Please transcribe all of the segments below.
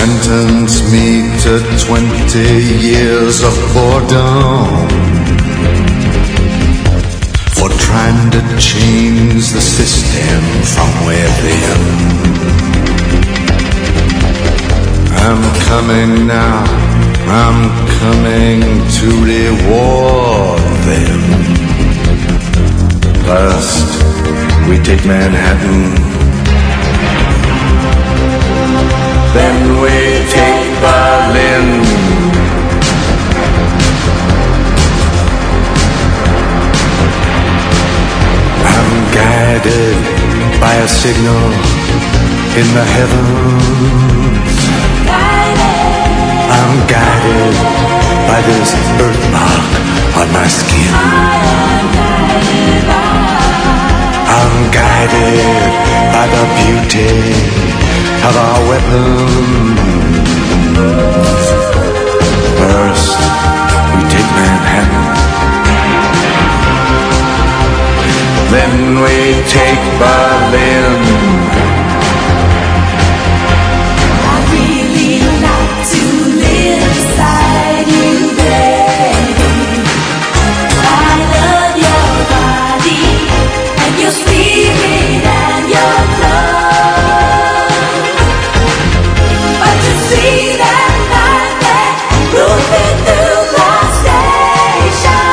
sentence me to 20 years of boredom for trying to change the system from within. I'm coming now, I'm coming to reward them. First, we take Manhattan, then we take Berlin. I'm guided by a signal in the heavens. I'm guided by this birthmark on my skin. I'm guided by the beauty of our weapons. First, we take Manhattan, then we take Berlin. I really like to live inside you, baby. I love your body and your spirit and your love. But to see that light that moving through the station,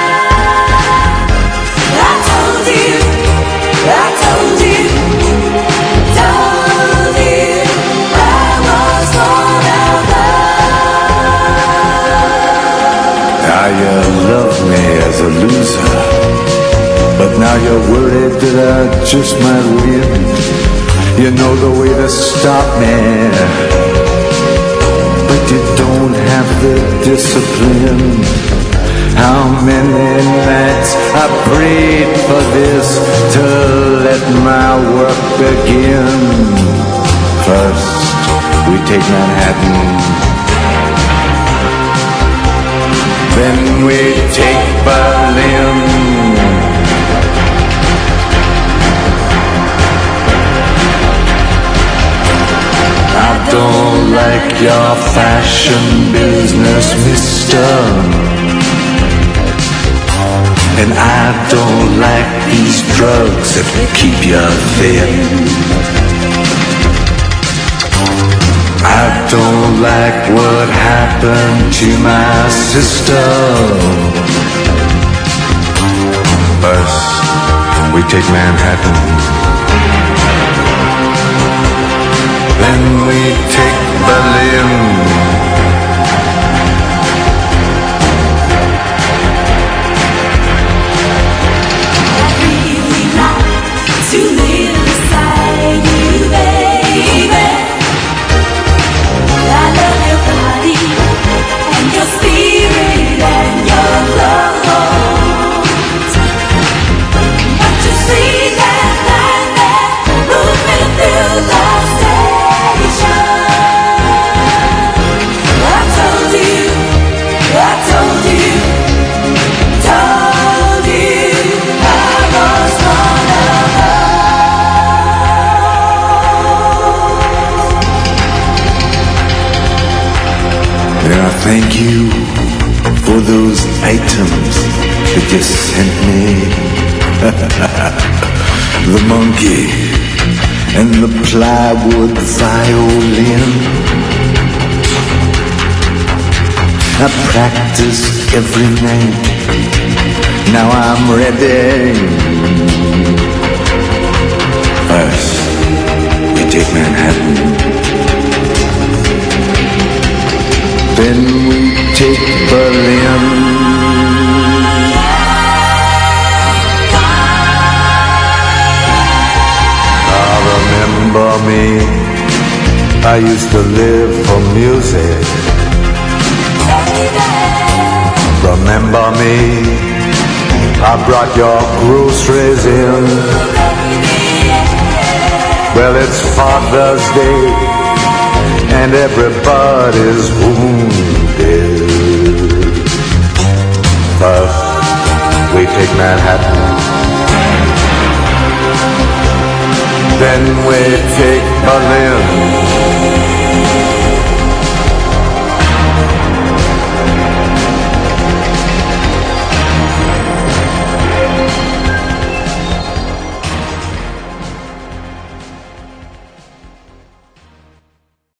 I told you I was gonna love. Now you love me as a loser, but now you're worried that I just might win. You know the way to stop me, but you don't have the discipline. How many nights I prayed for this to let my work begin. First, we take Manhattan, then we take Berlin. I don't like your fashion business, mister, and I don't like these drugs that keep you thin. I don't like what happened to my sister. First, we take Manhattan, then we take Berlin. To live beside you, baby. I love your body and your spirit and your clothes. But to see that light that moving through the station, I told you I was gonna And I thank you for those items that you sent me. The monkey and the plywood violin. I practice every night. Now I'm ready. First, we take Manhattan, then we take Berlin. Remember me, I used to live for music. Remember me, I brought your groceries in. Well, it's Father's Day and everybody's wounded. First, we take Manhattan, then we take Berlin.